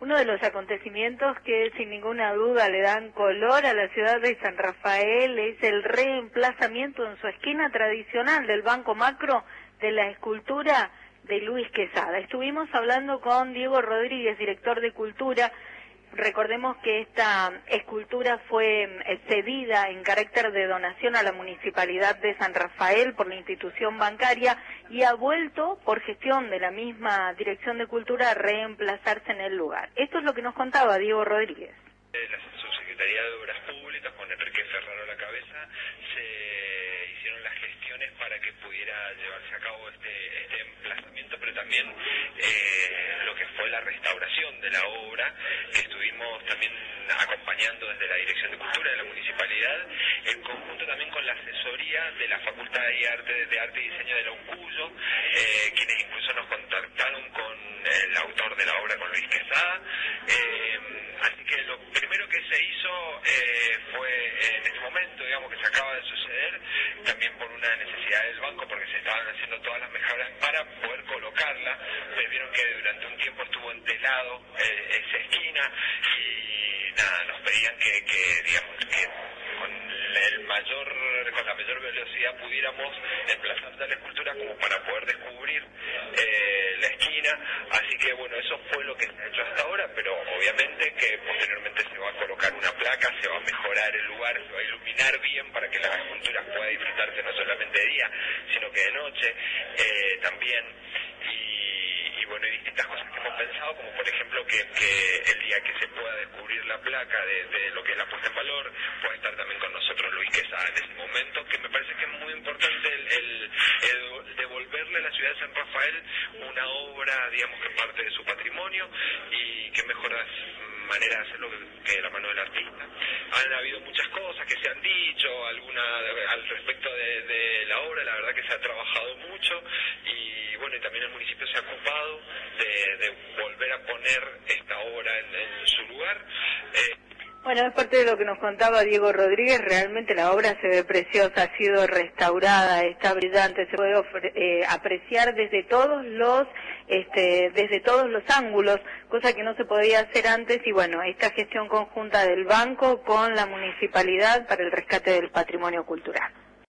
uno de los acontecimientos que sin ninguna duda le dan color a la ciudad de San Rafael es el reemplazamiento en su esquina tradicional del Banco Macro de la escultura de Luis Quesada. Estuvimos hablando con Diego Rodríguez, director de Cultura. Recordemos que esta escultura fue cedida en carácter de donación a la Municipalidad de San Rafael por la institución bancaria y ha vuelto, por gestión de la misma Dirección de Cultura, a reemplazarse en el lugar. Esto es lo que nos contaba Diego Rodríguez. La Subsecretaría de Obras Públicas, con Enrique Ferraro a la cabeza, se hicieron las gestiones para que pudiera llevarse a cabo este emplazamiento, pero también lo que fue la restauración de la obra, que estuvimos también acompañando desde la Dirección de Cultura de la Municipalidad, en conjunto también con la asesoría de la Facultad de Arte y Diseño de la UNCUYO, quienes incluso nos contactaron con el autor de la obra, con Luis Quesada. Así que lo primero que se hizo fue en ese momento, digamos, que se acaba de suceder, también por una necesidad del banco, porque se estaban haciendo todas las mejoras para poder colocarla. Vieron que durante un tiempo estuvo entelado esa esquina y nada, nos pedían que digamos, que con la mayor velocidad pudiéramos emplazar la escultura como para poder descubrir la esquina. Así que bueno, eso fue lo que se ha hecho hasta ahora, pero obviamente que posteriormente se va a colocar una placa, se va a mejorar el lugar, se va a iluminar bien para que la escultura pueda disfrutarse no solamente de día, sino que de noche también. Y bueno, hay distintas cosas que hemos pensado, como por ejemplo que el día que se pueda descubrir la placa de lo que es la puesta en valor, pueda estar también con nosotros Luis Quesada en ese momento, que me parece que es muy importante el devolverle a la ciudad de San Rafael una obra, digamos, que parte de su patrimonio, y que mejoras manera de hacerlo que de la mano del artista. Han habido muchas cosas que se han dicho, al respecto de la obra. La verdad que se ha trabajado mucho y bueno, y también el municipio se ha ocupado de volver a poner esta obra en su lugar. Bueno, es parte de lo que nos contaba Diego Rodríguez. Realmente la obra se ve preciosa, ha sido restaurada, está brillante, se puede apreciar desde todos los ángulos, cosa que no se podía hacer antes. Y bueno, esta gestión conjunta del banco con la municipalidad para el rescate del patrimonio cultural.